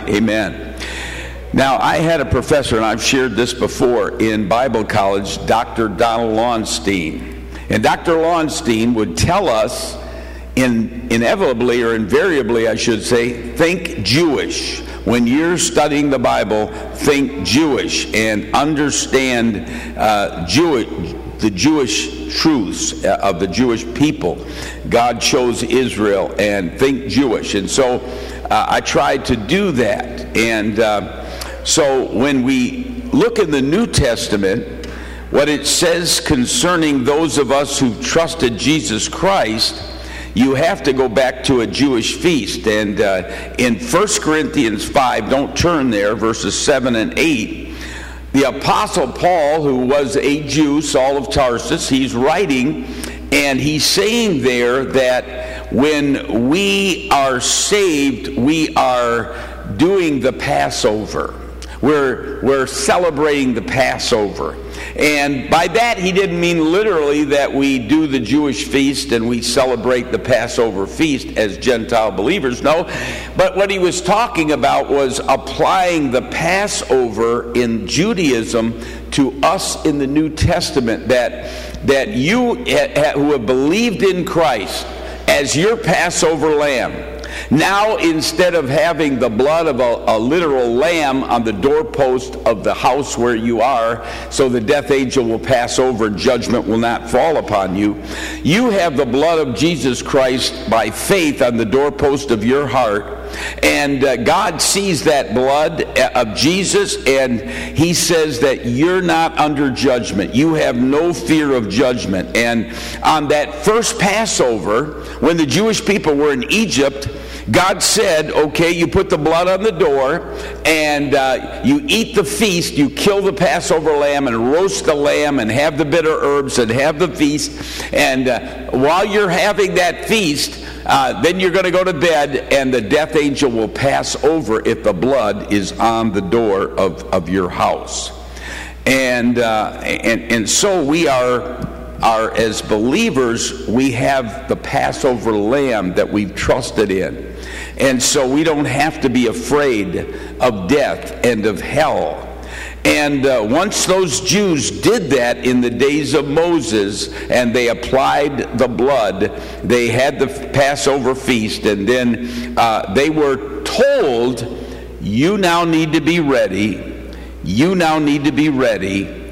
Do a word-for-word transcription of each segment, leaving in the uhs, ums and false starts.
Amen. Now, I had a professor, and I've shared this before, in Bible college, Doctor Donald Launstein. And Doctor Launstein would tell us, in, inevitably or invariably, I should say, think Jewish. When you're studying the Bible, think Jewish and understand uh, Jewish, the Jewish truths of the Jewish people. God chose Israel, and think Jewish. And so uh, I tried to do that. And uh, so when we look in the New Testament, what it says concerning those of us who trusted Jesus Christ, you have to go back to a Jewish feast. And uh, in First Corinthians five, don't turn there, verses seven and eight, the Apostle Paul, who was a Jew, Saul of Tarsus, he's writing, and he's saying there that when we are saved, we are doing the Passover. We're, we're celebrating the Passover. And by that, he didn't mean literally that we do the Jewish feast and we celebrate the Passover feast as Gentile believers. No, but what he was talking about was applying the Passover in Judaism to us in the New Testament, that, that you who have believed in Christ as your Passover lamb, now, instead of having the blood of a, a literal lamb on the doorpost of the house where you are, so the death angel will pass over and judgment will not fall upon you, you have the blood of Jesus Christ by faith on the doorpost of your heart. And uh, God sees that blood of Jesus, and he says that you're not under judgment. You have no fear of judgment. And on that first Passover, when the Jewish people were in Egypt, God said, okay, you put the blood on the door, and uh, you eat the feast, you kill the Passover lamb and roast the lamb and have the bitter herbs and have the feast. And uh, while you're having that feast, uh, then you're going to go to bed, and the death angel will pass over if the blood is on the door of, of your house. And, uh, and, and so we are... Are, as believers, we have the Passover lamb that we've trusted in. And so we don't have to be afraid of death and of hell. And uh, once those Jews did that in the days of Moses, and they applied the blood, they had the Passover feast, and then uh, they were told, you now need to be ready, you now need to be ready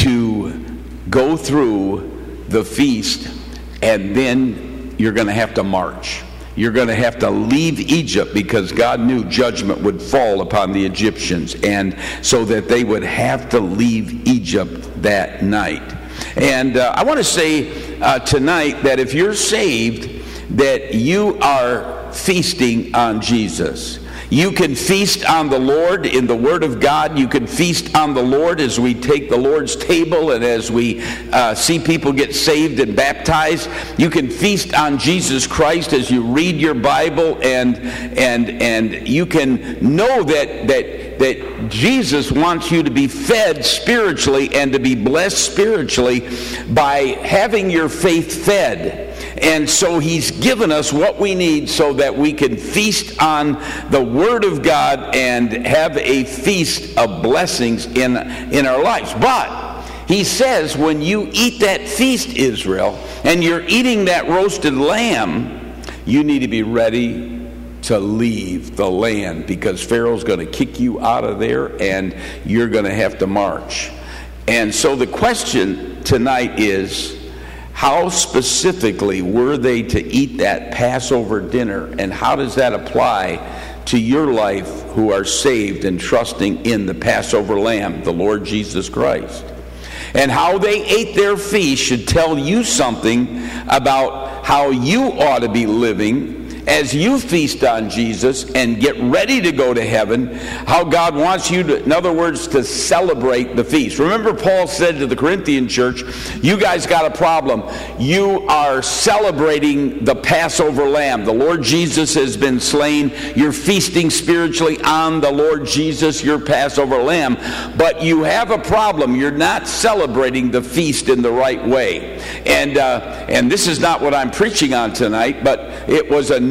to go through the feast, and then you're going to have to march. You're going to have to leave Egypt, because God knew judgment would fall upon the Egyptians, and so that they would have to leave Egypt that night. And uh, I want to say uh, tonight that if you're saved, that you are feasting on Jesus. You can feast on the Lord in the Word of God. You can feast on the Lord as we take the Lord's table and as we uh, see people get saved and baptized. You can feast on Jesus Christ as you read your Bible, and and and you can know that that that Jesus wants you to be fed spiritually and to be blessed spiritually by having your faith fed. And so he's given us what we need so that we can feast on the Word of God and have a feast of blessings in, in our lives. But he says when you eat that feast, Israel, and you're eating that roasted lamb, you need to be ready to leave the land, because Pharaoh's going to kick you out of there and you're going to have to march. And so the question tonight is, how specifically were they to eat that Passover dinner, and how does that apply to your life who are saved and trusting in the Passover Lamb, the Lord Jesus Christ? And how they ate their feast should tell you something about how you ought to be living as you feast on Jesus and get ready to go to heaven, how God wants you to, in other words, to celebrate the feast. Remember, Paul said to the Corinthian church, you guys got a problem. You are celebrating the Passover lamb. The Lord Jesus has been slain. You're feasting spiritually on the Lord Jesus, your Passover lamb. But you have a problem. You're not celebrating the feast in the right way. And, uh, and this is not what I'm preaching on tonight, but it was a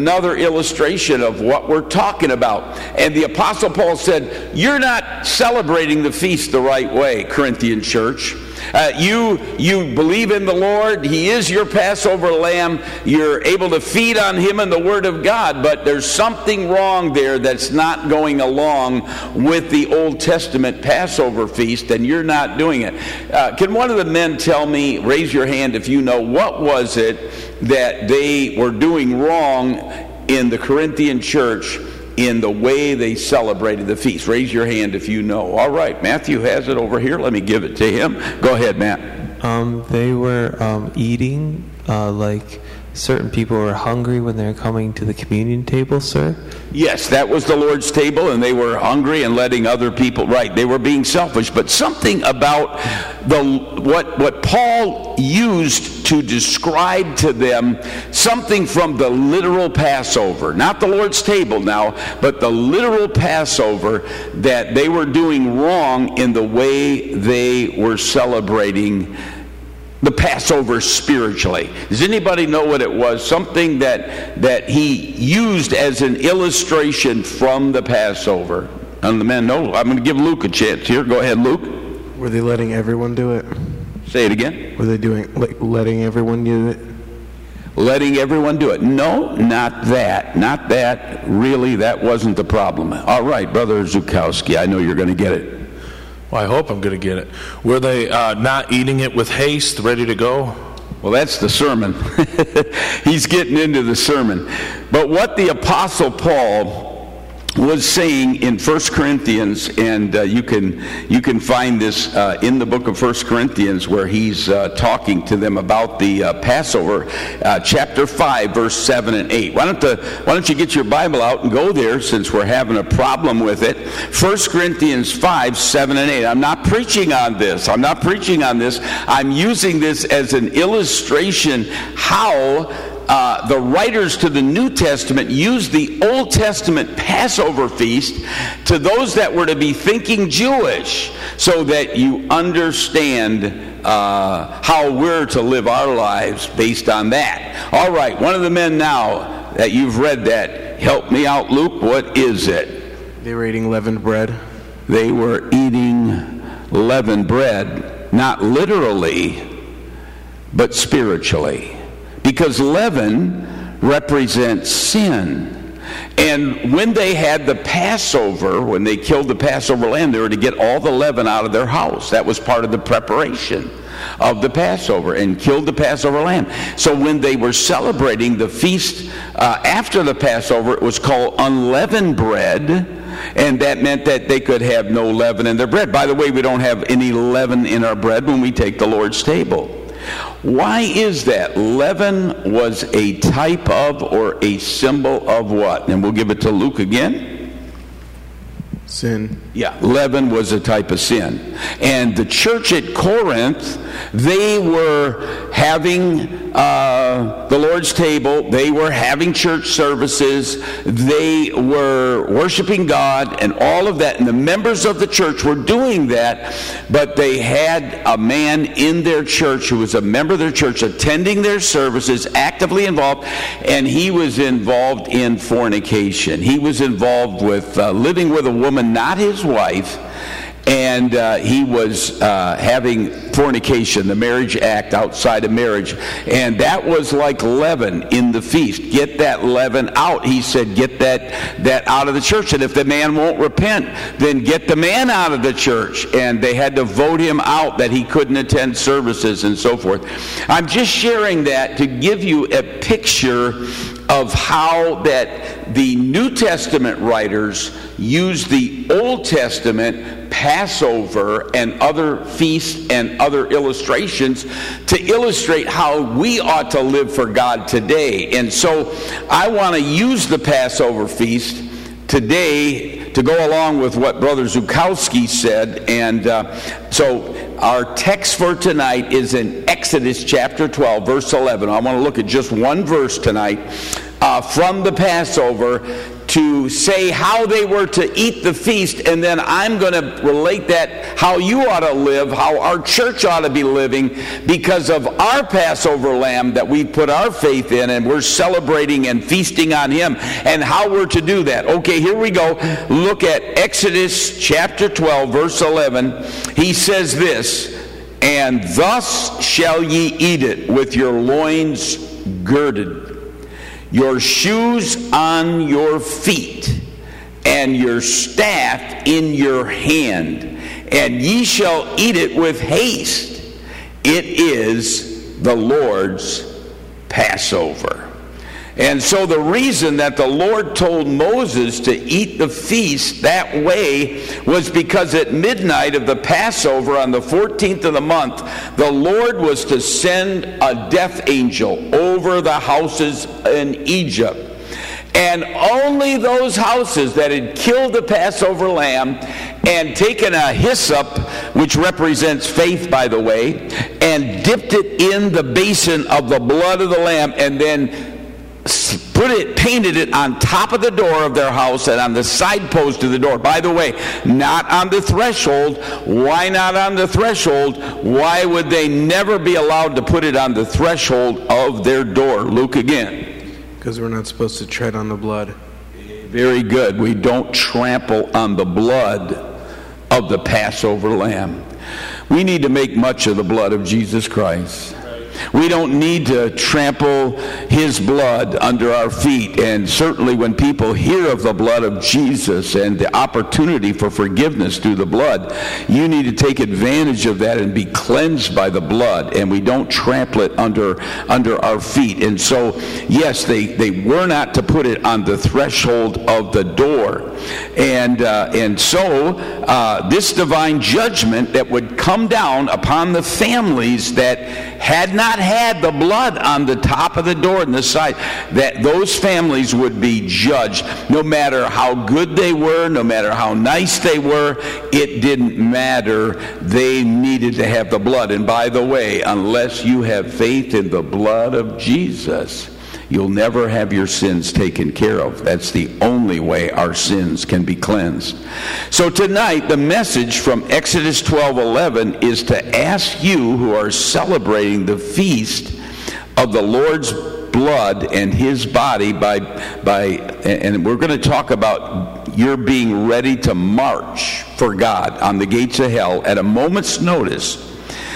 another illustration of what we're talking about. And the Apostle Paul said, you're not celebrating the feast the right way, Corinthian church. Uh, you you believe in the Lord. He is your Passover lamb. You're able to feed on him and the Word of God, but there's something wrong there that's not going along with the Old Testament Passover feast, and you're not doing it. Uh, can one of the men tell me, raise your hand if you know, what was it that they were doing wrong in the Corinthian church in the way they celebrated the feast? Raise your hand if you know. All right, Matthew has it over here. Let me give it to him. Go ahead, Matt. Um, they were um, eating uh, like certain people were hungry when they were coming to the communion table, sir? Yes, that was the Lord's table, and they were hungry and letting other people, right, they were being selfish. But something about the what what Paul used to describe to them something from the literal Passover, not the Lord's table now, but the literal Passover, that they were doing wrong in the way they were celebrating the Passover spiritually. Does anybody know what it was? Something that that he used as an illustration from the Passover. And the men know. I'm going to give Luke a chance here. Go ahead, Luke. Were they letting everyone do it? Say it again. Were they doing like letting everyone do it? Letting everyone do it. No, not that. Not that. Really, that wasn't the problem. All right, Brother Zukowski, I know you're going to get it. Well, I hope I'm going to get it. Were they uh, not eating it with haste, ready to go? Well, that's the sermon. He's getting into the sermon. But what the Apostle Paul was saying in First Corinthians, and uh, you can you can find this uh, in the book of First Corinthians, where he's uh, talking to them about the uh, Passover, uh, chapter five, verse seven and eight. Why don't the why don't you get your Bible out and go there, since we're having a problem with it? First Corinthians five, seven and eight. I'm not preaching on this. I'm not preaching on this. I'm using this as an illustration how Uh, the writers to the New Testament used the Old Testament Passover feast to those that were to be thinking Jewish, so that you understand uh, how we're to live our lives based on that. All right, one of the men now that you've read that, help me out, Luke. What is it? They were eating leavened bread. They were eating leavened bread, not literally, but spiritually. Because leaven represents sin. And when they had the Passover, when they killed the Passover lamb, they were to get all the leaven out of their house. That was part of the preparation of the Passover, and killed the Passover lamb. So when they were celebrating the feast uh, after the Passover, it was called unleavened bread. And that meant that they could have no leaven in their bread. By the way, we don't have any leaven in our bread when we take the Lord's table. Why is that? Leaven was a type of, or a symbol of what? And we'll give it to Luke again. Sin. Yeah, leaven was a type of sin. And the church at Corinth, they were having uh, the Lord's table. They were having church services. They were worshiping God and all of that. And the members of the church were doing that. But they had a man in their church who was a member of their church attending their services, actively involved. And he was involved in fornication. He was involved with uh, living with a woman, not his wife, and uh, he was uh, having fornication, the marriage act outside of marriage, and that was like leaven in the feast. Get that leaven out. He said, get that that out of the church, and if the man won't repent, then get the man out of the church. And they had to vote him out, that he couldn't attend services and so forth. I'm just sharing that to give you a picture of how that the New Testament writers use the Old Testament Passover and other feasts and other illustrations to illustrate how we ought to live for God today. And so I want to use the Passover feast today to go along with what Brother Zukowski said. And uh, so our text for tonight is in Exodus chapter twelve, verse eleven. I want to look at just one verse tonight uh, from the Passover to say how they were to eat the feast, and then I'm going to relate that how you ought to live, how our church ought to be living, because of our Passover lamb that we put our faith in, and we're celebrating and feasting on him, and how we're to do that. Okay, here we go. Look at Exodus chapter twelve, verse eleven. He says this, "And thus shall ye eat it with your loins girded, your shoes on your feet, and your staff in your hand, and ye shall eat it with haste. It is the Lord's Passover." And so the reason that the Lord told Moses to eat the feast that way was because at midnight of the Passover on the fourteenth of the month, the Lord was to send a death angel over the houses in Egypt. And only those houses that had killed the Passover lamb and taken a hyssop, which represents faith, by the way, and dipped it in the basin of the blood of the lamb, and then put it, painted it on top of the door of their house and on the side post of the door. By the way, not on the threshold. Why not on the threshold? Why would they never be allowed to put it on the threshold of their door? Luke again. Because we're not supposed to tread on the blood. Very good. We don't trample on the blood of the Passover lamb. We need to make much of the blood of Jesus Christ. We don't need to trample his blood under our feet. And certainly when people hear of the blood of Jesus and the opportunity for forgiveness through the blood, you need to take advantage of that and be cleansed by the blood. And we don't trample it under under our feet. And so, yes, they, they were not to put it on the threshold of the door. And, uh, and so uh, this divine judgment that would come down upon the families that had not had the blood on the top of the door and the side, that those families would be judged. No matter how good they were, no matter how nice they were, it didn't matter. They needed to have the blood. And by the way, unless you have faith in the blood of Jesus, you'll never have your sins taken care of. That's the only way our sins can be cleansed. So tonight, the message from Exodus twelve eleven is to ask you who are celebrating the feast of the Lord's blood and his body by, by and we're going to talk about your being ready to march for God on the gates of hell at a moment's notice.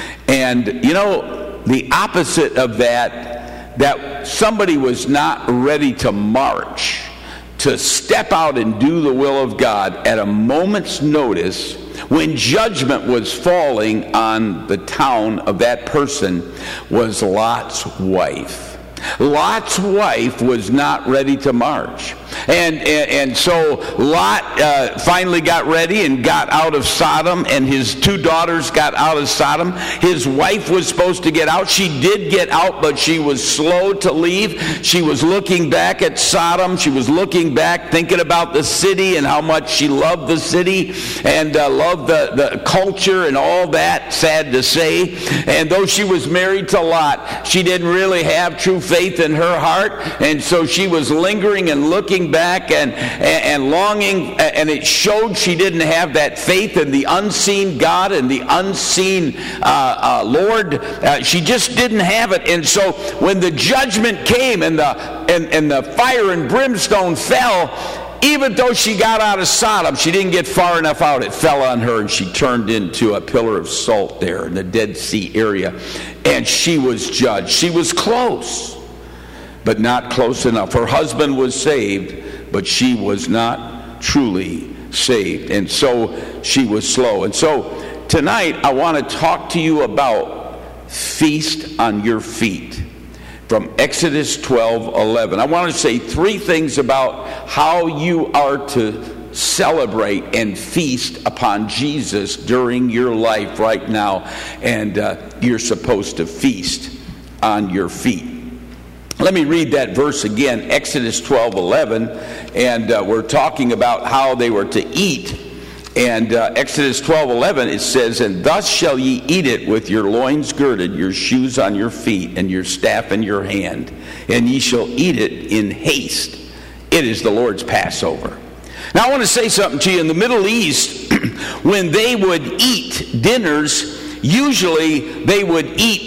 And, you know, the opposite of that, that somebody was not ready to march, to step out and do the will of God at a moment's notice when judgment was falling on the town of that person, was Lot's wife. Lot's wife was not ready to march. And, and, and so Lot uh, finally got ready and got out of Sodom, and his two daughters got out of Sodom. His wife was supposed to get out. She did get out, but she was slow to leave. She was looking back at Sodom. She was looking back, thinking about the city and how much she loved the city and uh, loved the, the culture and all that, sad to say. And though she was married to Lot, she didn't really have true faith in her heart, and so she was lingering and looking back and, and, and longing, and it showed she didn't have that faith in the unseen God and the unseen uh, uh, Lord. Uh, she just didn't have it. And so when the judgment came and the, and, and the fire and brimstone fell, even though she got out of Sodom, she didn't get far enough out. It fell on her, and she turned into a pillar of salt there in the Dead Sea area. And she was judged. She was close, but not close enough. Her husband was saved, but she was not truly saved. And so she was slow. And so tonight I want to talk to you about feast on your feet from Exodus twelve eleven. I want to say three things about how you are to celebrate and feast upon Jesus during your life right now. And uh, you're supposed to feast on your feet. Let me read that verse again, Exodus twelve eleven, and uh, we're talking about how they were to eat. And uh, Exodus twelve eleven, it says, "And thus shall ye eat it with your loins girded, your shoes on your feet, and your staff in your hand, and ye shall eat it in haste. It is the Lord's Passover." Now I want to say something to you. In the Middle East, when they would eat dinners, usually they would eat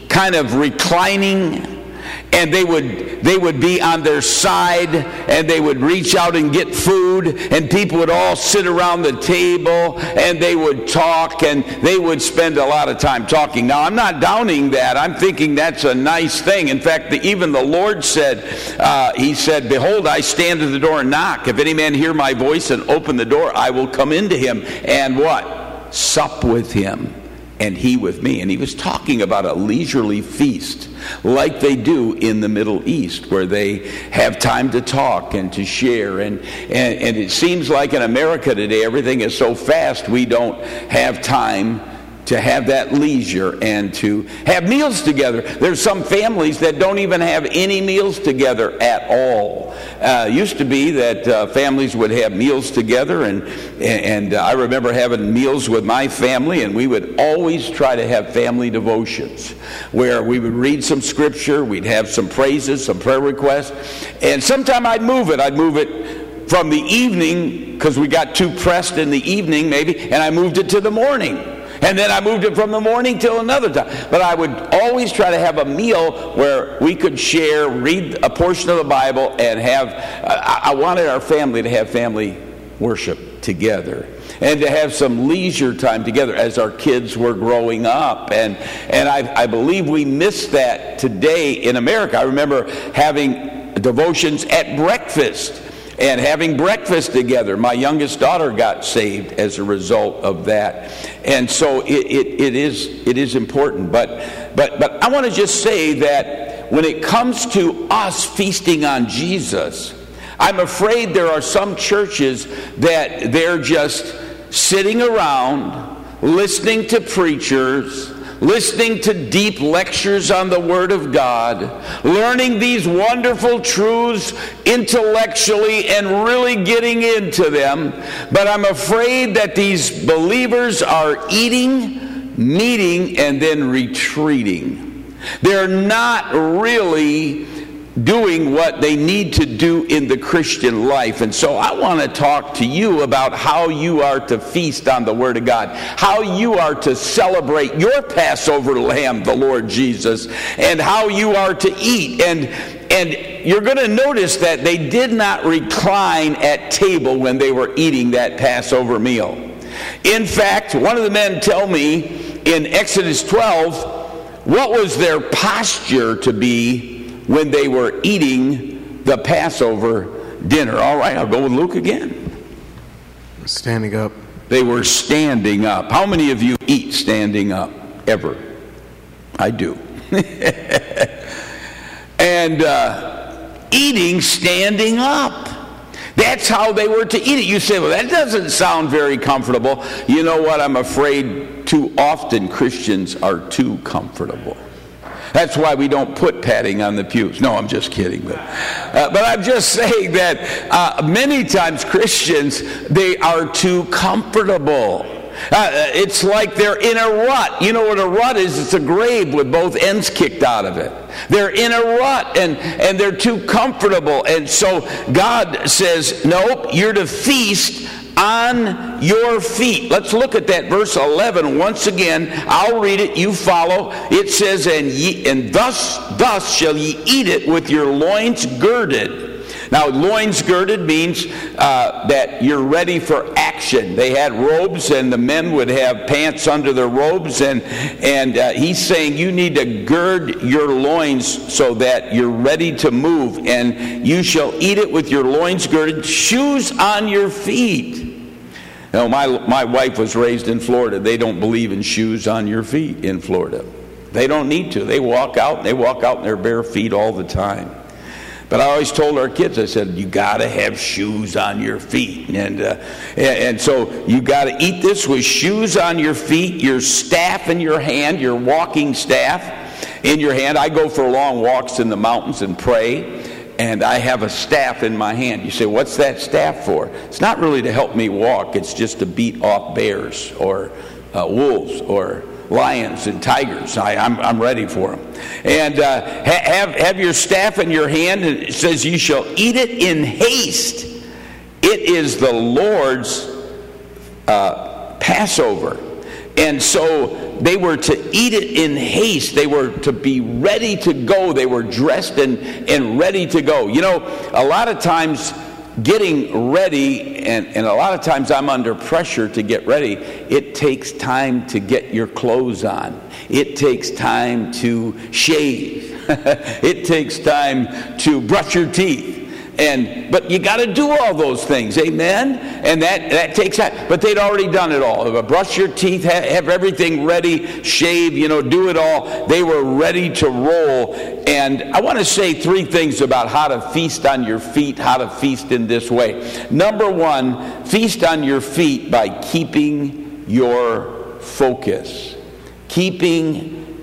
kind of reclining, and they would they would be on their side, and they would reach out and get food, and people would all sit around the table, and they would talk, and they would spend a lot of time talking. Now, I'm not downing that. I'm thinking that's a nice thing. In fact, the, even the Lord said, uh, he said, "Behold, I stand at the door and knock. If any man hear my voice and open the door, I will come into him, and" what? "Sup with him, and he with me." And he was talking about a leisurely feast like they do in the Middle East, where they have time to talk and to share. And, and, and it seems like in America today, everything is so fast, we don't have time to have that leisure and to have meals together. There's some families that don't even have any meals together at all. Uh, used to be that uh, families would have meals together, and and uh, I remember having meals with my family, and we would always try to have family devotions where we would read some scripture, we'd have some praises, some prayer requests, and sometime I'd move it. I'd move it from the evening because we got too pressed in the evening maybe, and I moved it to the morning. And then I moved it from the morning till another time. But I would always try to have a meal where we could share, read a portion of the Bible, and have, uh, I wanted our family to have family worship together. And to have some leisure time together as our kids were growing up. And and I, I believe we missed that today in America. I remember having devotions at breakfast and having breakfast together. My youngest daughter got saved as a result of that. And so it, it, it is it is important. But but but I want to just say that when it comes to us feasting on Jesus, I'm afraid there are some churches that they're just sitting around listening to preachers, listening to deep lectures on the Word of God, learning these wonderful truths intellectually and really getting into them. But I'm afraid that these believers are eating, meeting, and then retreating. They're not really doing what they need to do in the Christian life. And so I want to talk to you about how you are to feast on the Word of God, how you are to celebrate your Passover lamb, the Lord Jesus, and how you are to eat. And and you're going to notice that they did not recline at table when they were eating that Passover meal. In fact, one of the men tell me in Exodus twelve, what was their posture to be when they were eating the Passover dinner. All right, I'll go with Luke again. Standing up. They were standing up. How many of you eat standing up ever? I do. And uh, eating standing up. That's how they were to eat it. You say, well, that doesn't sound very comfortable. You know what? I'm afraid too often Christians are too comfortable. That's why we don't put padding on the pews. No, I'm just kidding. But, uh, but I'm just saying that uh, many times Christians, they are too comfortable. Uh, it's like they're in a rut. You know what a rut is? It's a grave with both ends kicked out of it. They're in a rut, and, and they're too comfortable. And so God says, nope, you're to feast on your feet. Let's look at that verse eleven once again. I'll read it, you follow. It says, and ye, and thus thus shall ye eat it with your loins girded. Now, loins girded means uh, that you're ready for action. They had robes, and the men would have pants under their robes, and and uh, he's saying you need to gird your loins so that you're ready to move, and you shall eat it with your loins girded, shoes on your feet. You know, my my wife was raised in Florida. They don't believe in shoes on your feet in Florida. They don't need to. They walk out, they walk out in their bare feet all the time. But I always told our kids, I said, you got to have shoes on your feet. And uh, and so you got to eat this with shoes on your feet, your staff in your hand, your walking staff in your hand. I go for long walks in the mountains and pray, and I have a staff in my hand. You say, what's that staff for? It's not really to help me walk. It's just to beat off bears or uh, wolves or lions and tigers. I, I'm, I'm ready for them. And uh, ha- have, have your staff in your hand, and it says, you shall eat it in haste. It is the Lord's uh, Passover. And so they were to eat it in haste. They were to be ready to go. They were dressed and, and ready to go. You know, a lot of times getting ready, and, and a lot of times I'm under pressure to get ready, it takes time to get your clothes on. It takes time to shave. It takes time to brush your teeth. And but you got to do all those things, amen? And that, that takes time. But they'd already done it all. Brush your teeth, have, have everything ready, shave, you know, do it all. They were ready to roll. And I want to say three things about how to feast on your feet, how to feast in this way. Number one, feast on your feet by keeping your focus. Keeping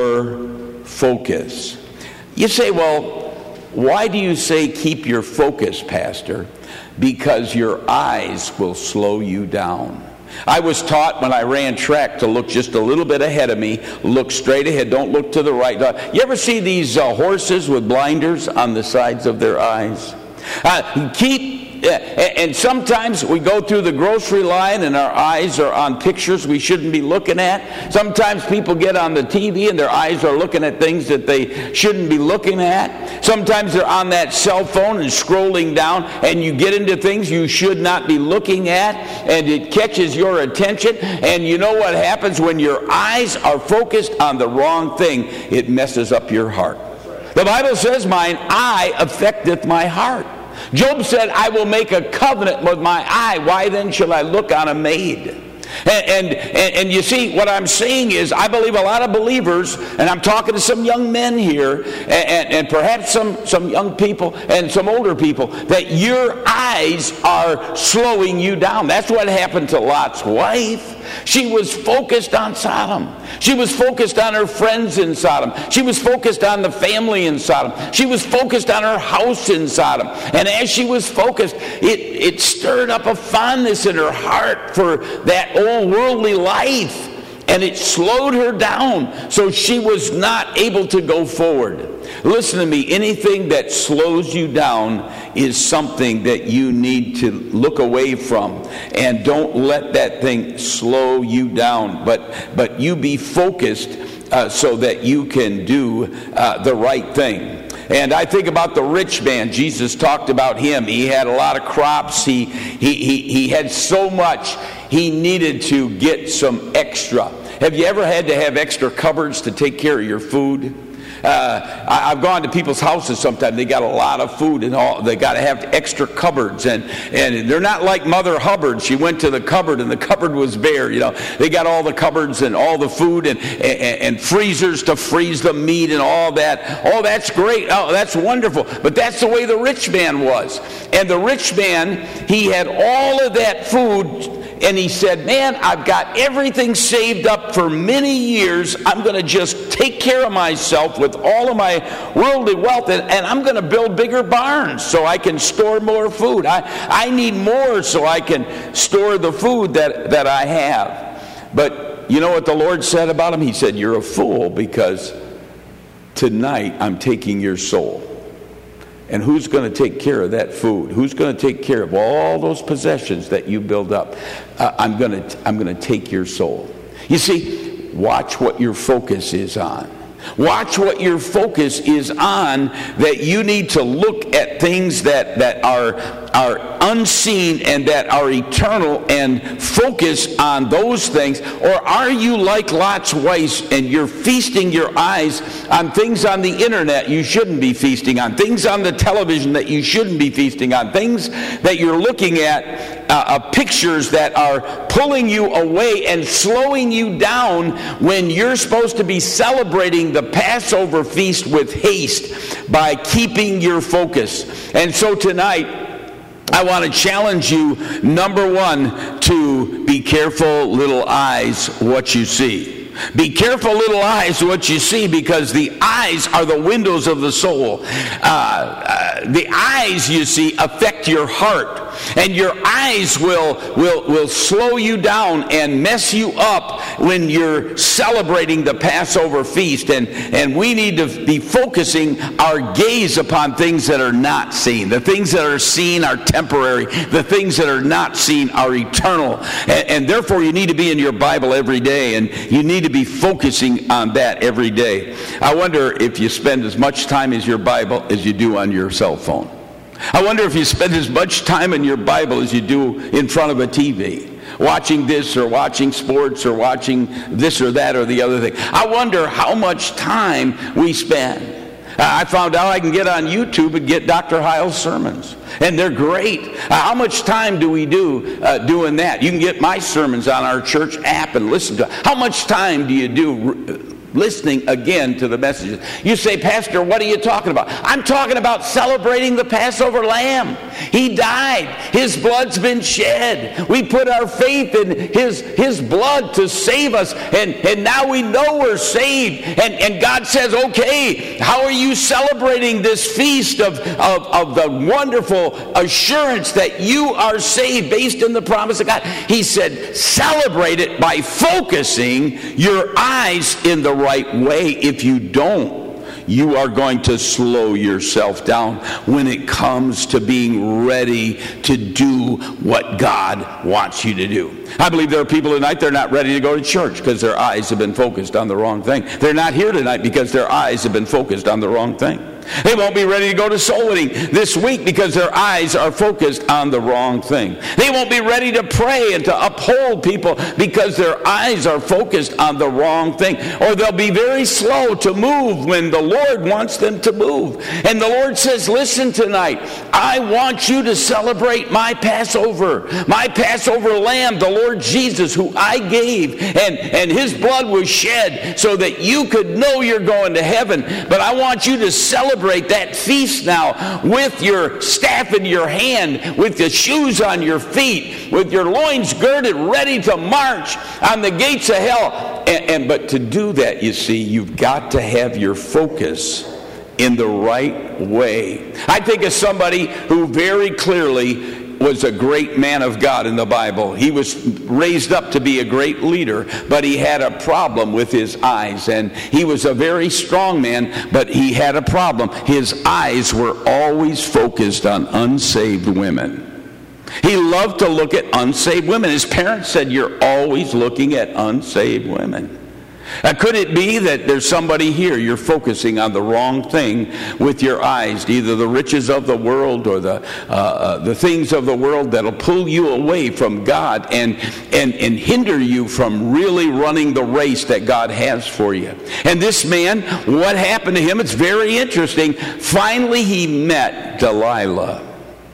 your focus. You say, well, why do you say keep your focus, Pastor? Because your eyes will slow you down. I was taught when I ran track to look just a little bit ahead of me, look straight ahead, don't look to the right. You ever see these uh, horses with blinders on the sides of their eyes? Uh, keep And sometimes we go through the grocery line and our eyes are on pictures we shouldn't be looking at. Sometimes people get on the T V and their eyes are looking at things that they shouldn't be looking at. Sometimes they're on that cell phone and scrolling down, and you get into things you should not be looking at, and it catches your attention. And you know what happens when your eyes are focused on the wrong thing? It messes up your heart. The Bible says, mine eye affecteth my heart. Job said, I will make a covenant with my eye. Why then shall I look on a maid? And, and, and you see, what I'm saying is, I believe a lot of believers, and I'm talking to some young men here, and, and, and perhaps some, some young people and some older people, that your eyes are slowing you down. That's what happened to Lot's wife. She was focused on Sodom. She was focused on her friends in Sodom. She was focused on the family in Sodom. She was focused on her house in Sodom. And as she was focused, it, it stirred up a fondness in her heart for that old worldly life. And it slowed her down, so she was not able to go forward. Listen to me, anything that slows you down is something that you need to look away from. And don't let that thing slow you down, but, but you be focused uh, so that you can do uh, the right thing. And I think about the rich man. Jesus talked about him. He had a lot of crops. He, he, he, he had so much. He needed to get some extra. Have you ever had to have extra cupboards to take care of your food? Uh, I, I've gone to people's houses sometimes. They got a lot of food and all. They got to have extra cupboards, and and they're not like Mother Hubbard. She went to the cupboard and the cupboard was bare. You know, they got all the cupboards and all the food and and, and freezers to freeze the meat and all that. Oh, that's great. Oh, that's wonderful. But that's the way the rich man was. And the rich man, he had all of that food. And he said, man, I've got everything saved up for many years. I'm going to just take care of myself with all of my worldly wealth, and, and I'm going to build bigger barns so I can store more food. I, I need more so I can store the food that, that I have. But you know what the Lord said about him? He said, you're a fool, because tonight I'm taking your soul. And who's going to take care of that food? Who's going to take care of all those possessions that you build up? Uh, I'm going to I'm going to take your soul. You see, watch what your focus is on. Watch what your focus is on, that you need to look at things that, that are, are unseen and that are eternal and focus on those things. Or are you like Lot's wife and you're feasting your eyes on things on the internet you shouldn't be feasting on, things on the television that you shouldn't be feasting on, things that you're looking at, uh, uh, pictures that are pulling you away and slowing you down when you're supposed to be celebrating the Passover feast with haste by keeping your focus. And so tonight, I want to challenge you, number one, to be careful, little eyes, what you see. Be careful, little eyes, what you see, because the eyes are the windows of the soul. Uh, uh, the eyes, you see, affect your heart. And your eyes will, will, will slow you down and mess you up when you're celebrating the Passover feast. And, and we need to be focusing our gaze upon things that are not seen. The things that are seen are temporary. The things that are not seen are eternal. And, and therefore you need to be in your Bible every day, and you need to be focusing on that every day. I wonder if you spend as much time as your Bible as you do on your cell phone. I wonder if you spend as much time in your Bible as you do in front of a T V, watching this or watching sports or watching this or that or the other thing. I wonder how much time we spend. I found out I can get on YouTube and get Doctor Heil's sermons, and they're great. Uh, how much time do we do uh, doing that? You can get my sermons on our church app and listen to it. How much time do you do listening again to the messages? You say, Pastor, what are you talking about? I'm talking about celebrating the Passover Lamb. He died. His blood's been shed. We put our faith in his, his blood to save us, and, and now we know we're saved. And, and God says, okay, how are you celebrating this feast of, of, of the wonderful assurance that you are saved based in the promise of God? He said, celebrate it by focusing your eyes in the right way. If you don't, you are going to slow yourself down when it comes to being ready to do what God wants you to do. I believe there are people tonight, they're not ready to go to church because their eyes have been focused on the wrong thing. They're not here tonight because their eyes have been focused on the wrong thing. They won't be ready to go to soul winning this week because their eyes are focused on the wrong thing. They won't be ready to pray and to uphold people because their eyes are focused on the wrong thing. Or they'll be very slow to move when the Lord wants them to move. And the Lord says, listen tonight, I want you to celebrate my Passover, my Passover lamb, the Lord Jesus, who I gave, and, and his blood was shed so that you could know you're going to heaven. But I want you to celebrate Celebrate that feast now with your staff in your hand, with the shoes on your feet, with your loins girded, ready to march on the gates of hell. And, and but to do that, you see, you've got to have your focus in the right way. I think of somebody who very clearly was a great man of God in the Bible. He was raised up to be a great leader, but he had a problem with his eyes. And he was a very strong man, but he had a problem. His eyes were always focused on unsaved women. He loved to look at unsaved women. His parents said, you're always looking at unsaved women. Uh, could it be that there's somebody here, you're focusing on the wrong thing with your eyes, either the riches of the world or the uh, uh, the things of the world that'll pull you away from God and, and, and hinder you from really running the race that God has for you. And this man, what happened to him? It's very interesting. Finally, he met Delilah,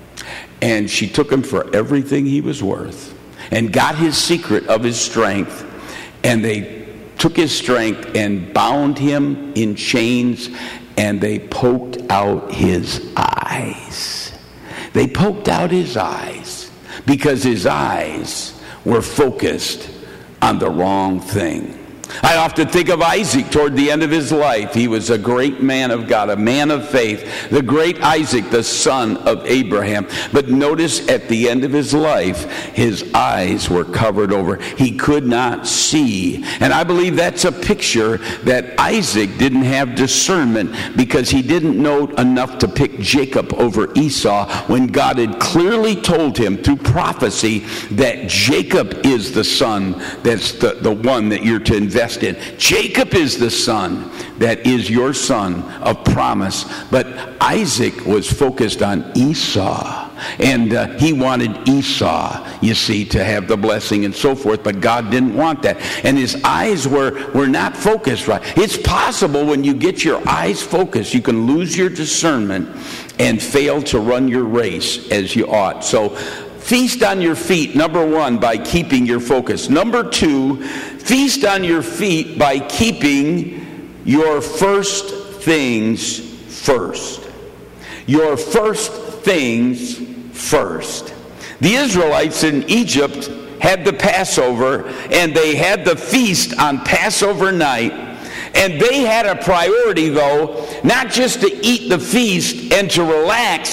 and she took him for everything he was worth and got his secret of his strength, and they took his strength and bound him in chains, and they poked out his eyes. They poked out his eyes because his eyes were focused on the wrong thing. I often think of Isaac toward the end of his life. He was a great man of God, a man of faith, the great Isaac, the son of Abraham. But notice at the end of his life, his eyes were covered over. He could not see. And I believe that's a picture that Isaac didn't have discernment because he didn't know enough to pick Jacob over Esau when God had clearly told him through prophecy that Jacob is the son that's the, the one that you're to invest in. Jacob is the son that is your son of promise. But Isaac was focused on Esau. And uh, he wanted Esau, you see, to have the blessing and so forth. But God didn't want that. And his eyes were, were not focused right. It's possible when you get your eyes focused, you can lose your discernment and fail to run your race as you ought. So feast on your feet, number one, by keeping your focus. Number two, feast on your feet by keeping your first things first. Your first things first. The Israelites in Egypt had the Passover, and they had the feast on Passover night. And they had a priority, though, not just to eat the feast and to relax,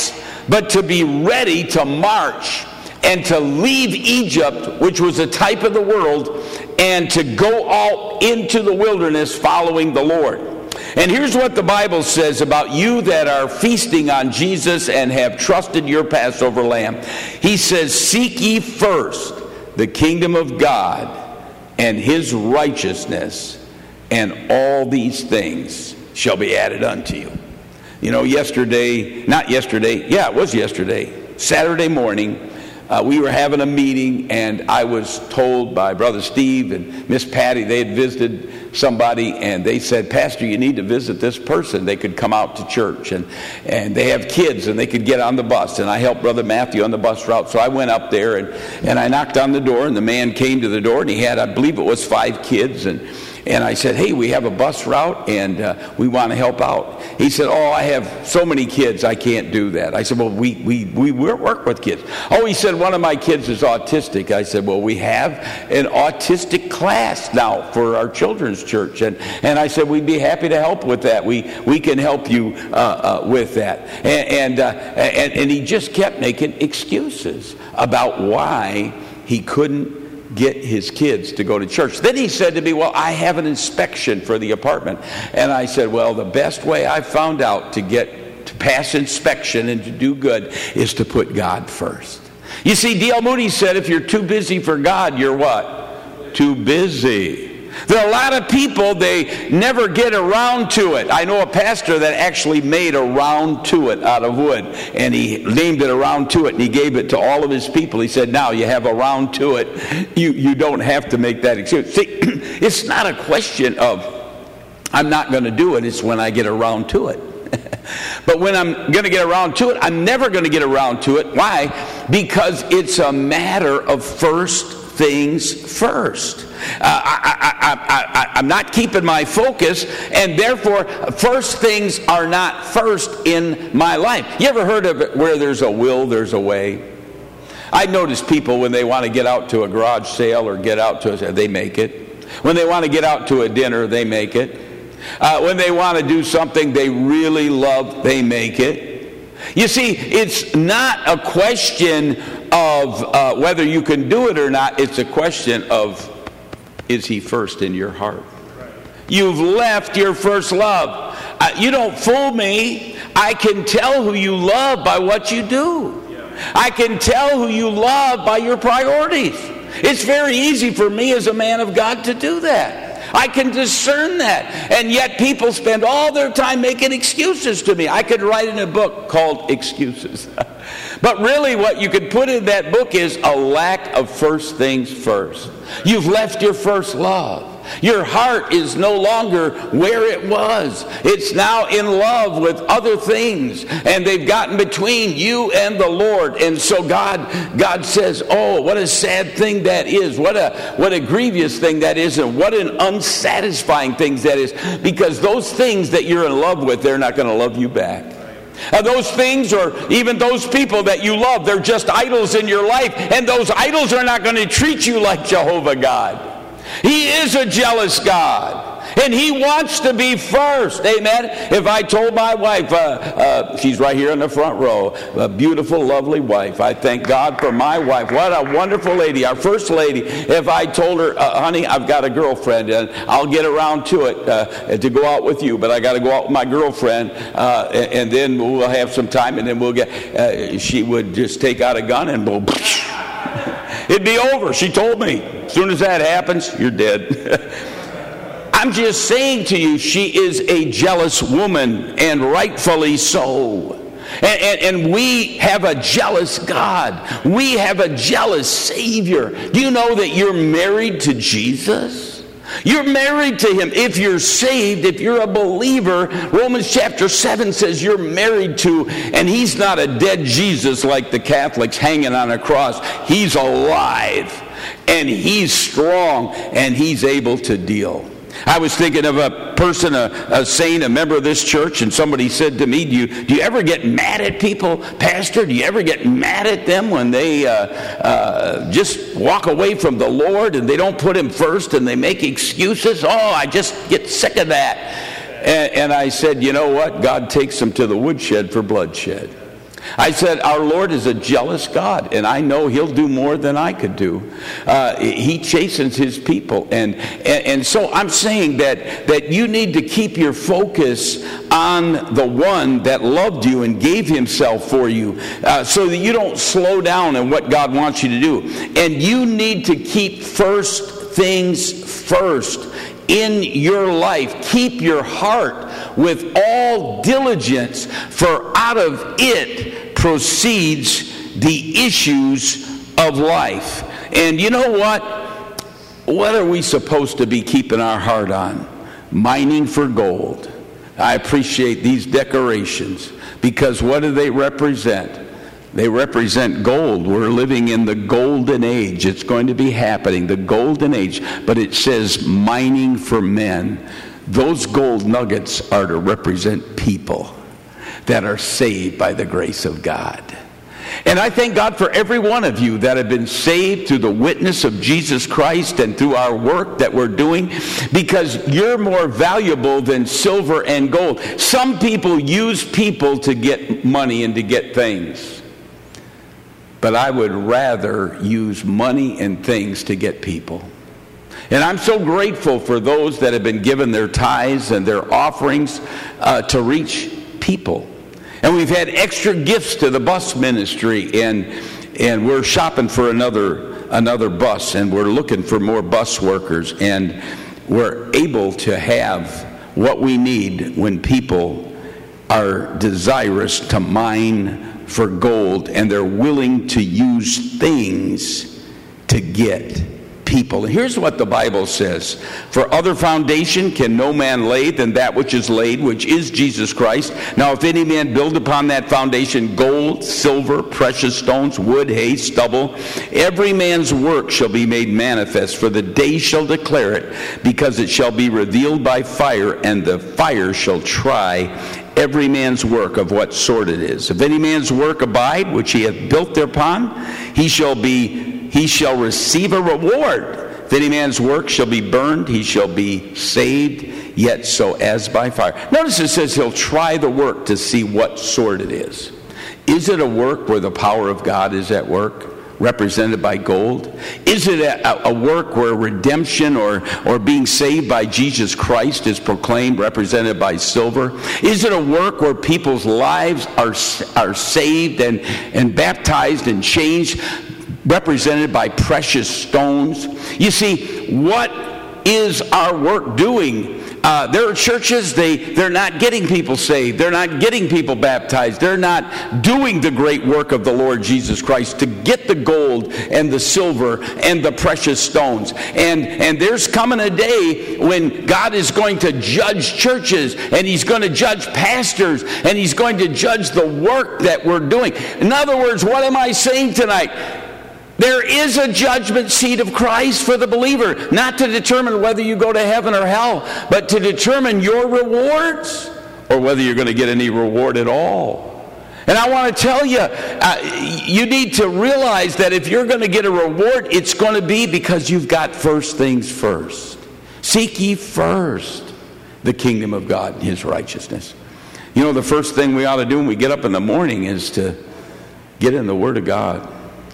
but to be ready to march and to leave Egypt, which was a type of the world, and to go out into the wilderness following the Lord. And here's what the Bible says about you that are feasting on Jesus and have trusted your Passover lamb. He says, seek ye first the kingdom of God and his righteousness, and all these things shall be added unto you. You know, yesterday, not yesterday, yeah, it was yesterday, Saturday morning, Uh, we were having a meeting, and I was told by Brother Steve and Miss Patty, they had visited somebody, and they said, Pastor, you need to visit this person. They could come out to church, and, and they have kids, and they could get on the bus. And I helped Brother Matthew on the bus route, so I went up there, and, and I knocked on the door, and the man came to the door, and he had, I believe it was five kids, and And I said, hey, we have a bus route, and uh, we want to help out. He said, oh, I have so many kids, I can't do that. I said, well, we, we, we work with kids. Oh, he said, one of my kids is autistic. I said, well, we have an autistic class now for our children's church. And, and I said, we'd be happy to help with that. We we can help you uh, uh, with that. And, and, uh, and, and he just kept making excuses about why he couldn't get his kids to go to church. Then he said to me, well, I have an inspection for the apartment. And I said, well, the best way I found out to get to pass inspection and to do good is to put God first. You see, D L Moody said, if you're too busy for God, you're what? Too busy. There are a lot of people, they never get around to it. I know a pastor that actually made a round to it out of wood, and he named it a round to it, and he gave it to all of his people. He said, now you have a round to it. You, you don't have to make that excuse. See, it's not a question of, I'm not going to do it. It's when I get around to it. But when I'm going to get around to it, I'm never going to get around to it. Why? Because it's a matter of first things first. Uh, I, I, I, I, I'm not keeping my focus, and therefore, first things are not first in my life. You ever heard of it where there's a will, there's a way? I notice people when they want to get out to a garage sale or get out to a, they make it. When they want to get out to a dinner, they make it. Uh, when they want to do something they really love, they make it. You see, it's not a question of uh, whether you can do it or not. It's a question of, is he first in your heart? You've left your first love. Uh, you don't fool me. I can tell who you love by what you do. I can tell who you love by your priorities. It's very easy for me as a man of God to do that. I can discern that. And yet people spend all their time making excuses to me. I could write in a book called Excuses. But really what you could put in that book is a lack of first things first. You've left your first love. Your heart is no longer where it was. It's now in love with other things, and they've gotten between you and the Lord. And so God, God says, oh, what a sad thing that is. What a, what a grievous thing that is, and what an unsatisfying thing that is. Because those things that you're in love with, they're not going to love you back. Uh, those things, or even those people that you love, they're just idols in your life. And those idols are not going to treat you like Jehovah God. He is a jealous God, and he wants to be first. Amen. If I told my wife, uh, uh, she's right here in the front row, a beautiful, lovely wife. I thank God for my wife. What a wonderful lady, our first lady. If I told her, uh, honey, I've got a girlfriend, and I'll get around to it uh, to go out with you, but I got to go out with my girlfriend, uh, and, and then we'll have some time, and then we'll get. Uh, she would just take out a gun and we'll. It'd be over. She told me. As soon as that happens, you're dead. I'm just saying to you, she is a jealous woman, and rightfully so. And, and, and we have a jealous God. We have a jealous Savior. Do you know that you're married to Jesus? You're married to him. If you're saved, if you're a believer, Romans chapter seven says you're married to, and he's not a dead Jesus like the Catholics hanging on a cross. He's alive, and he's strong, and he's able to deal. I was thinking of a person, a, a saint, a member of this church, and somebody said to me, do you, do you ever get mad at people, Pastor? Do you ever get mad at them when they uh, uh, just walk away from the Lord and they don't put him first and they make excuses? Oh, I just get sick of that. And, and I said, you know what? God takes them to the woodshed for bloodshed. I said, our Lord is a jealous God, and I know he'll do more than I could do. Uh, he chastens his people. And, and, and so I'm saying that, that you need to keep your focus on the one that loved you and gave himself for you, uh, so that you don't slow down in what God wants you to do. And you need to keep first things first in your life. Keep your heart with all diligence, for out of it proceeds the issues of life. And you know what? What are we supposed to be keeping our heart on? Mining for gold. I appreciate these decorations, because what do they represent? They represent gold. We're living in the golden age. It's going to be happening, the golden age. But it says mining for men. Those gold nuggets are to represent people that are saved by the grace of God. And I thank God for every one of you that have been saved through the witness of Jesus Christ and through our work that we're doing, because you're more valuable than silver and gold. Some people use people to get money and to get things. But I would rather use money and things to get people. And I'm so grateful for those that have been given their tithes and their offerings uh, to reach people. And we've had extra gifts to the bus ministry, and and we're shopping for another another bus, and we're looking for more bus workers, and we're able to have what we need when people are desirous to mine for gold, and they're willing to use things to get people. And here's what the Bible says: for other foundation can no man lay than that which is laid, which is Jesus Christ. Now if any man build upon that foundation gold, silver, precious stones, wood, hay, stubble, every man's work shall be made manifest, for the day shall declare it, because it shall be revealed by fire, and the fire shall try every man's work of what sort it is. If any man's work abide, which he hath built thereupon, he shall be he shall receive a reward. If any man's work shall be burned, he shall be saved, yet so as by fire. Notice it says he'll try the work to see what sort it is. Is it a work where the power of God is at work, represented by gold? Is it a, a work where redemption or, or being saved by Jesus Christ is proclaimed, represented by silver? Is it a work where people's lives are, are saved and, and baptized and changed, represented by precious stones? You see, what is our work doing? Uh, there are churches, they, they're not getting people saved. They're not getting people baptized. They're not doing the great work of the Lord Jesus Christ to get the gold and the silver and the precious stones. And, and there's coming a day when God is going to judge churches, and he's going to judge pastors, and he's going to judge the work that we're doing. In other words, what am I saying tonight? There is a judgment seat of Christ for the believer, not to determine whether you go to heaven or hell, but to determine your rewards, or whether you're going to get any reward at all. And I want to tell you, uh, you need to realize that if you're going to get a reward, it's going to be because you've got first things first. Seek ye first the kingdom of God and his righteousness. You know, the first thing we ought to do when we get up in the morning is to get in the Word of God.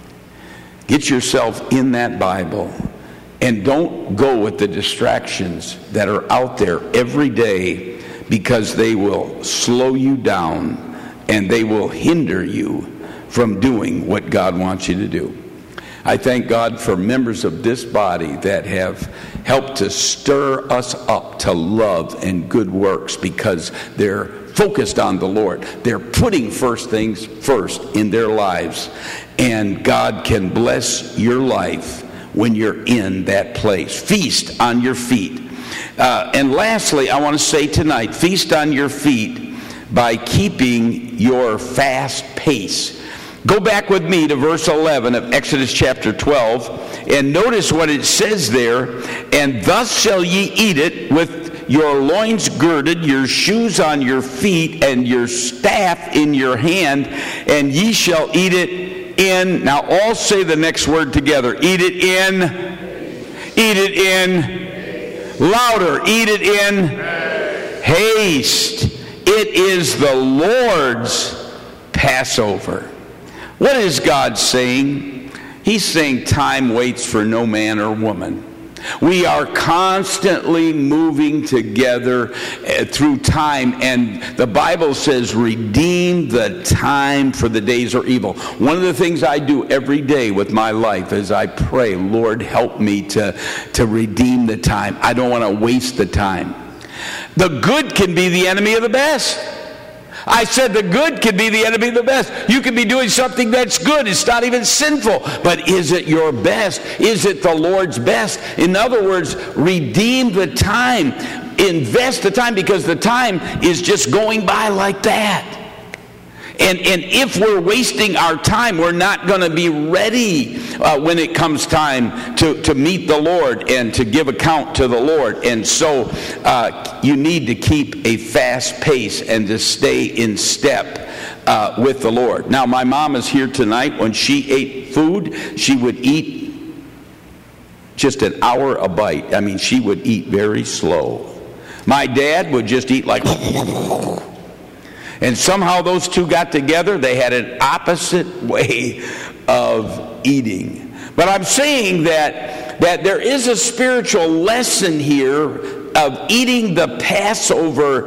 Get yourself in that Bible, and don't go with the distractions that are out there every day, because they will slow you down and they will hinder you from doing what God wants you to do. I thank God for members of this body that have helped to stir us up to love and good works, because they're focused on the Lord. They're putting first things first in their lives. And God can bless your life when you're in that place. Feast on your feet. Uh, and lastly, I want to say tonight, feast on your feet by keeping your fast pace. Go back with me to verse eleven of Exodus chapter twelve, and notice what it says there. And thus shall ye eat it, with your loins girded, your shoes on your feet, and your staff in your hand, and ye shall eat it in, now all say the next word together, eat it in, eat it in, louder, eat it in haste. It is the Lord's Passover. What is God saying? He's saying time waits for no man or woman. We are constantly moving together through time, and the Bible says, redeem the time, for the days are evil. One of the things I do every day with my life is I pray, Lord, help me to, to redeem the time. I don't want to waste the time. The good can be the enemy of the best. I said the good can be the enemy of the best. You can be doing something that's good. It's not even sinful. But is it your best? Is it the Lord's best? In other words, redeem the time. Invest the time, because the time is just going by like that. And, and if we're wasting our time, we're not going to be ready uh, when it comes time to, to meet the Lord and to give account to the Lord. And so uh, you need to keep a fast pace and to stay in step uh, with the Lord. Now, my mom is here tonight. When she ate food, she would eat just an hour a bite. I mean, she would eat very slow. My dad would just eat like... And somehow those two got together. They had an opposite way of eating. But I'm saying that, that there is a spiritual lesson here of eating the Passover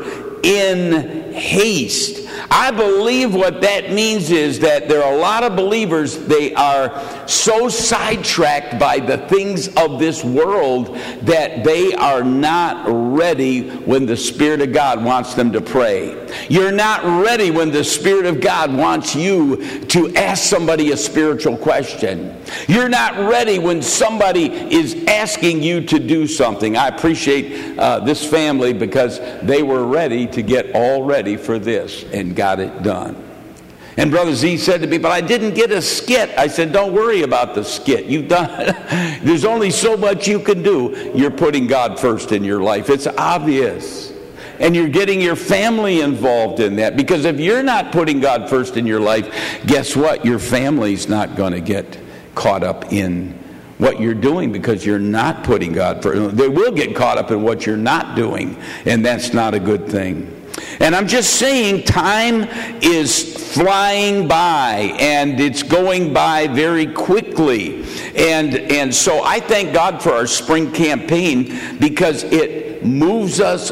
in haste. I believe what that means is that there are a lot of believers, they are so sidetracked by the things of this world that they are not ready when the Spirit of God wants them to pray. You're not ready when the Spirit of God wants you to ask somebody a spiritual question. You're not ready when somebody is asking you to do something. I appreciate uh, this family because they were ready to get all ready for this and got it done. And Brother Z said to me, but I didn't get a skit. I said, don't worry about the skit. You've done. There's only so much you can do. You're putting God first in your life. It's obvious. And you're getting your family involved in that. Because if you're not putting God first in your life, guess what? Your family's not going to get caught up in what you're doing because you're not putting God first. They will get caught up in what you're not doing. And that's not a good thing. And I'm just saying, time is flying by, and it's going by very quickly. And, and so I thank God for our spring campaign because it moves us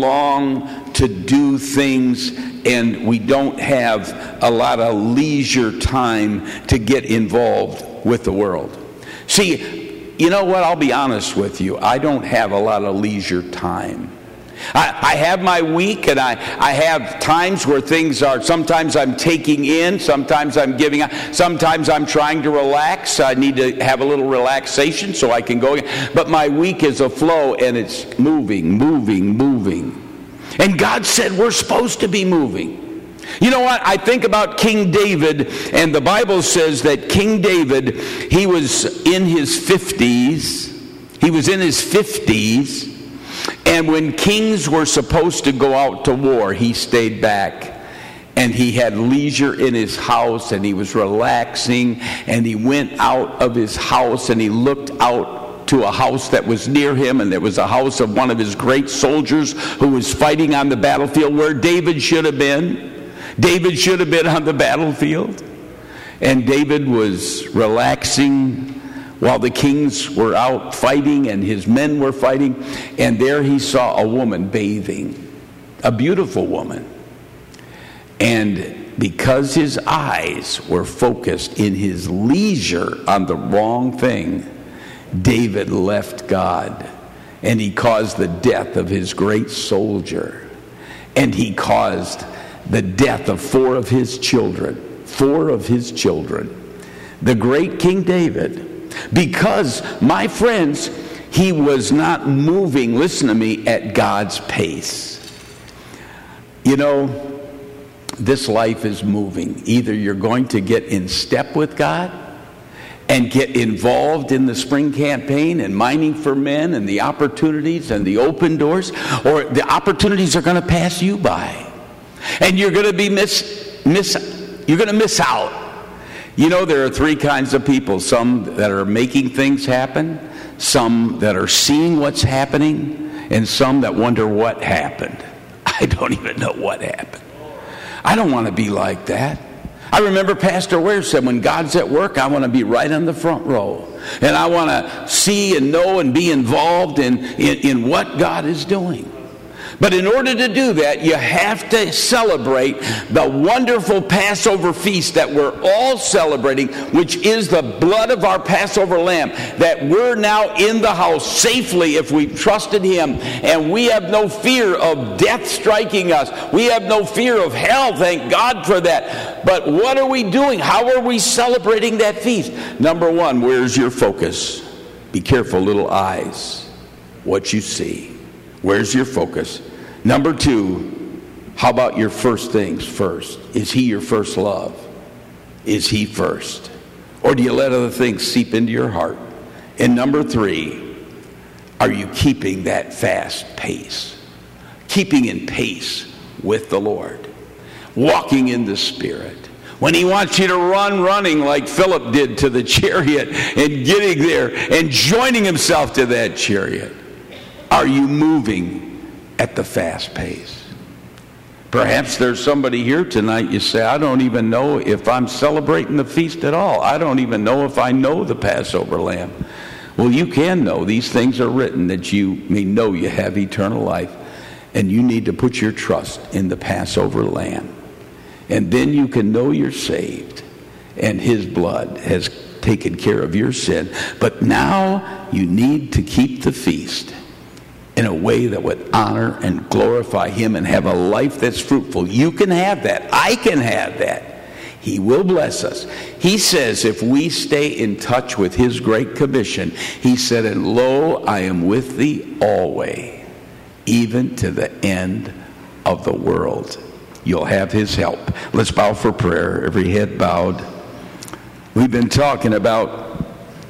along to do things, and we don't have a lot of leisure time to get involved with the world. See, you know what? I'll be honest with you. I don't have a lot of leisure time. I, I have my week, and I, I have times where things are, sometimes I'm taking in, sometimes I'm giving out, sometimes I'm trying to relax. I need to have a little relaxation so I can go. But my week is a flow, and it's moving, moving, moving. And God said we're supposed to be moving. You know what? I think about King David, and the Bible says that King David, he was in his fifties. He was in his fifties. And when kings were supposed to go out to war, he stayed back. And he had leisure in his house, and he was relaxing. And he went out of his house, and he looked out to a house that was near him. And there was a house of one of his great soldiers who was fighting on the battlefield where David should have been. David should have been on the battlefield. And David was relaxing while the kings were out fighting and his men were fighting. And there he saw a woman bathing, a beautiful woman. And because his eyes were focused in his leisure on the wrong thing, David left God, and he caused the death of his great soldier. And he caused the death of four of his children, four of his children. The great King David. Because, my friends, he was not moving, listen to me, at God's pace. You know, this life is moving. Either you're going to get in step with God and get involved in the spring campaign and mining for men and the opportunities and the open doors, or the opportunities are going to pass you by. And you're going to be miss, miss, you're going to miss out. You know, there are three kinds of people. Some that are making things happen, some that are seeing what's happening, and some that wonder what happened. I don't even know what happened. I don't want to be like that. I remember Pastor Ware said, when God's at work, I want to be right on the front row. And I want to see and know and be involved in, in, in what God is doing. But in order to do that, you have to celebrate the wonderful Passover feast that we're all celebrating, which is the blood of our Passover lamb, that we're now in the house safely if we've trusted him, and we have no fear of death striking us. We have no fear of hell, thank God for that. But what are we doing? How are we celebrating that feast? Number one, where's your focus? Be careful, little eyes, what you see. Where's your focus? Number two, how about your first things first? Is he your first love? Is he first? Or do you let other things seep into your heart? And number three, are you keeping that fast pace? Keeping in pace with the Lord. Walking in the Spirit. When he wants you to run, running like Philip did to the chariot and getting there and joining himself to that chariot. Are you moving at the fast pace? Perhaps there's somebody here tonight, you say, I don't even know if I'm celebrating the feast at all. I don't even know if I know the Passover lamb. Well, you can know. These things are written that you may know you have eternal life. And you need to put your trust in the Passover lamb. And then you can know you're saved. And his blood has taken care of your sin. But now you need to keep the feast in a way that would honor and glorify him and have a life that's fruitful. You can have that. I can have that. He will bless us. He says if we stay in touch with his great commission, he said, and lo, I am with thee always, even to the end of the world. You'll have his help. Let's bow for prayer, every head bowed. We've been talking about